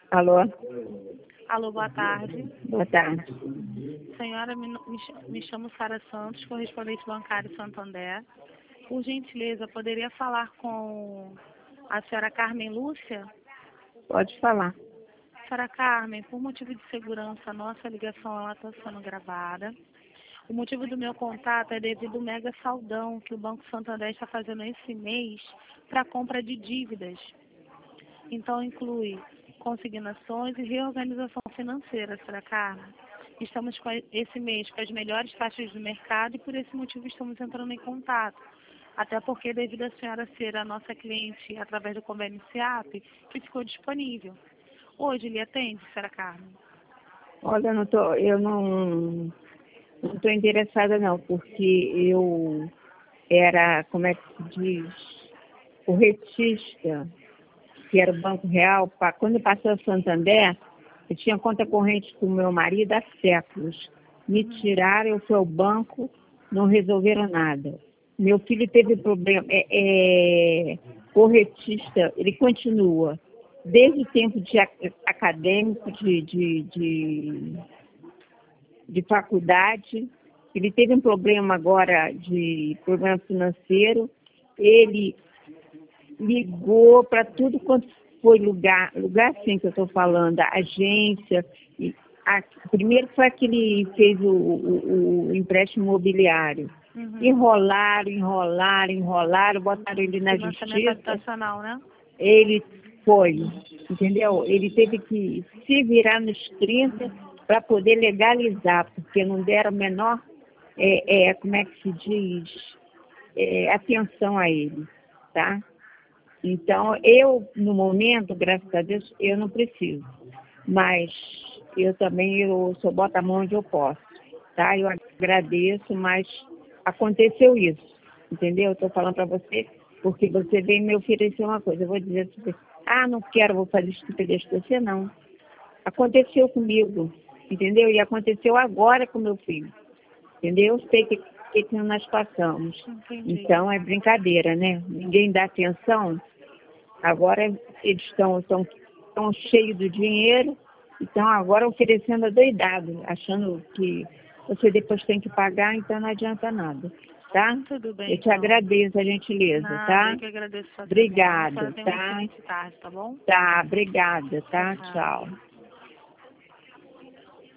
Alô? Alô, boa tarde. Boa tarde. Senhora, me chamo Sara Santos, correspondente bancário Santander. Por gentileza, poderia falar com a senhora Carmen Lúcia? Pode falar. Senhora Carmen, por motivo de segurança, nossa ligação está sendo gravada. O motivo do meu contato é devido ao mega saldão que o Banco Santander está fazendo esse mês para compra de dívidas. Então, inclui consignações e reorganização financeira, senhora Carmen. Estamos esse mês com as melhores taxas do mercado e por esse motivo estamos entrando em contato. Até porque, devido a senhora ser a nossa cliente através do convênio SEAP, que ficou disponível. Hoje lhe atende, senhora Carmen? Olha, eu não estou interessada não, porque eu era, como é que se diz, corretista, que era o Banco Real. Quando passou a Santander, eu tinha conta corrente com o meu marido há séculos. Me tiraram, eu fui ao banco, não resolveram nada. Meu filho teve problema, corretista, ele continua. Desde o tempo acadêmico, de faculdade, ele teve um problema agora de problema financeiro, ele ligou para tudo quanto foi lugar sim que eu estou falando, a agência. Primeiro foi aquele que fez o empréstimo imobiliário. Enrolaram, botaram ele na justiça. Financiamento habitacional, né? Ele foi, entendeu? Ele teve que se virar nos 30 para poder legalizar, porque não deram a menor, como é que se diz, atenção a ele, tá? Então, eu, no momento, graças a Deus, eu não preciso. Mas eu também, eu só boto a mão onde eu posso, tá? Eu agradeço, mas aconteceu isso, entendeu? Eu estou falando para você, porque você veio me oferecer uma coisa. Eu vou dizer assim, não quero, vou fazer estupidez com você, não. Aconteceu comigo, entendeu? E aconteceu agora com meu filho, entendeu? Eu sei que nós passamos. Entendi. Então, é brincadeira, né? Ninguém dá atenção. Agora eles estão cheios do dinheiro, estão agora oferecendo adoidado, achando que você depois tem que pagar, então não adianta nada, tá? Tudo bem, Eu te agradeço a gentileza, Nada, tá? eu que agradeço a Obrigada, atenção. tá? Excelente tarde, tá bom? Tá, obrigada, tá? Tchau. Tchau.